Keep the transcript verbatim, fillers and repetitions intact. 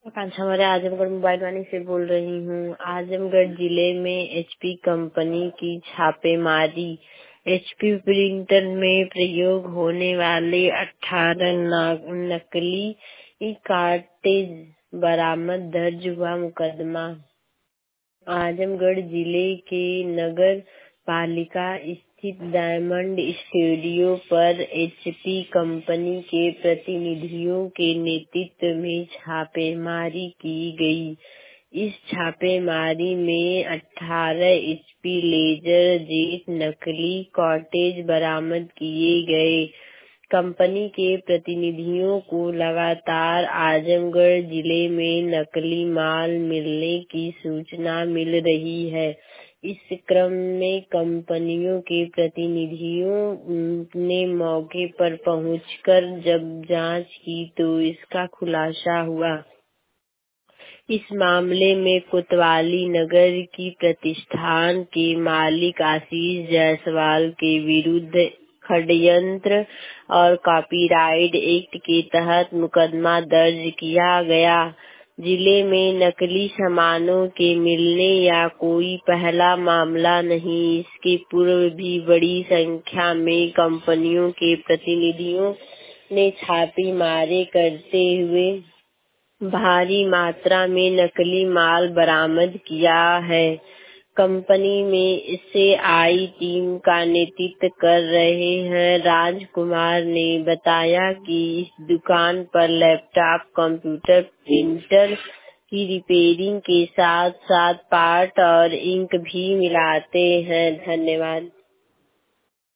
आकांक्षा Maurya Azamgarh mobile Vaani से बोल रही हूँ। आजमगढ़ जिले में एचपी कंपनी की छापेमारी। एचपी प्रिंटर में प्रयोग होने वाले अठारह नकली कार्टेज बरामद। दर्ज हुआ मुकदमा आजमगढ़ जिले के नगर पालिका स्थित डायमंड स्टूडियो पर एचपी कंपनी के प्रतिनिधियों के नेतृत्व में छापेमारी की गई। इस छापेमारी में अठारह एचपी लेजर जेट नकली कॉटेज बरामद किए गए। कंपनी के प्रतिनिधियों को लगातार आजमगढ़ जिले में नकली माल मिलने की सूचना मिल रही है। इस क्रम में कंपनियों के प्रतिनिधियों ने मौके पर पहुंचकर जब जांच की तो इसका खुलासा हुआ। इस मामले में कोतवाली नगर की प्रतिष्ठान के मालिक आशीष जायसवाल के विरुद्ध षड्यंत्र और कॉपीराइट एक्ट के तहत मुकदमा दर्ज किया गया। जिले में नकली सामानों के मिलने या कोई पहला मामला नहीं। इसके पूर्व भी बड़ी संख्या में कंपनियों के प्रतिनिधियों ने छापेमारी करते हुए भारी मात्रा में नकली माल बरामद किया है। कंपनी में इससे आई टीम का नेतृत्व कर रहे हैं राजकुमार ने बताया कि इस दुकान पर लैपटॉप, कंप्यूटर, प्रिंटर की रिपेयरिंग के साथ साथ पार्ट और इंक भी मिलाते हैं। धन्यवाद।